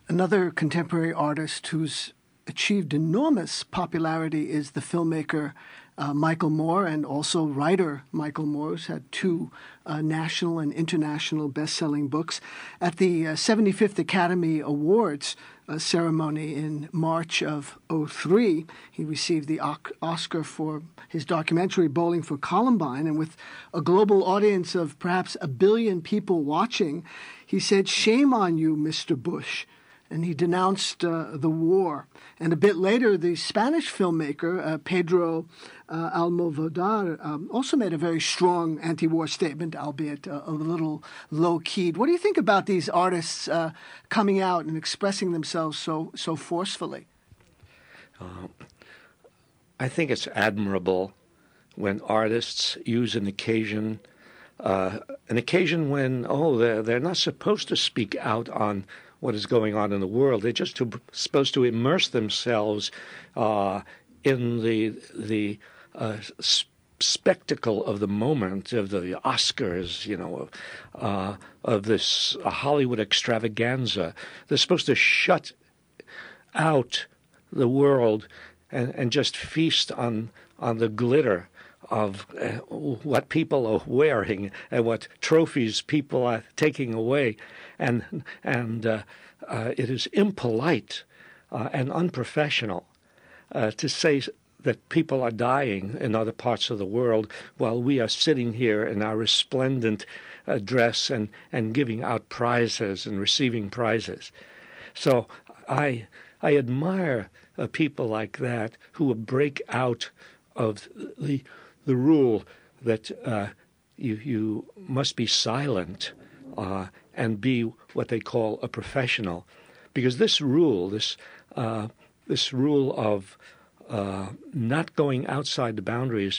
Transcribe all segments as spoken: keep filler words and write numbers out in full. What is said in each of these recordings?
Another contemporary artist who's achieved enormous popularity is the filmmaker uh, Michael Moore, and also writer Michael Moore, who's had two uh, national and international best-selling books. At the uh, seventy-fifth Academy Awards uh, ceremony in March of oh three, he received the Oscar for his documentary Bowling for Columbine, and with a global audience of perhaps a billion people watching, he said, "Shame on you, Mister Bush." And he denounced uh, the war. And a bit later, the Spanish filmmaker, uh, Pedro uh, Almodovar, um, also made a very strong anti-war statement, albeit uh, a little low-keyed. What do you think about these artists uh, coming out and expressing themselves so, so forcefully? Uh, I think it's admirable when artists use an occasion, uh, an occasion when, oh, they're, they're not supposed to speak out on what is going on in the world. They're just to, supposed to immerse themselves uh, in the the uh, s- spectacle of the moment, of the Oscars, you know, uh, of this uh, Hollywood extravaganza. They're supposed to shut out the world and, and just feast on on the glitter of uh, what people are wearing and what trophies people are taking away. And and uh, uh, it is impolite uh, and unprofessional uh, to say that people are dying in other parts of the world while we are sitting here in our resplendent uh, dress and, and giving out prizes and receiving prizes. So I I admire uh, people like that who break out of the the rule that uh, you you must be silent uh, and be what they call a professional, because this rule, this uh, this rule of uh, not going outside the boundaries,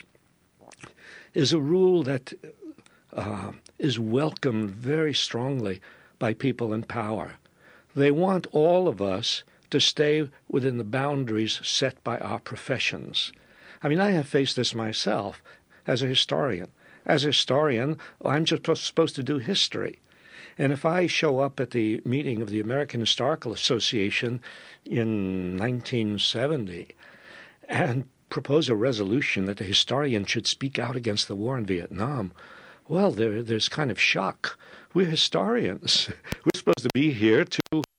is a rule that uh, is welcomed very strongly by people in power. They want all of us to stay within the boundaries set by our professions. I mean, I have faced this myself as a historian. As a historian, I'm just supposed to do history. And if I show up at the meeting of the American Historical Association in nineteen seventy and propose a resolution that the historian should speak out against the war in Vietnam, well, there, there's kind of shock. We're historians. We're supposed to be here to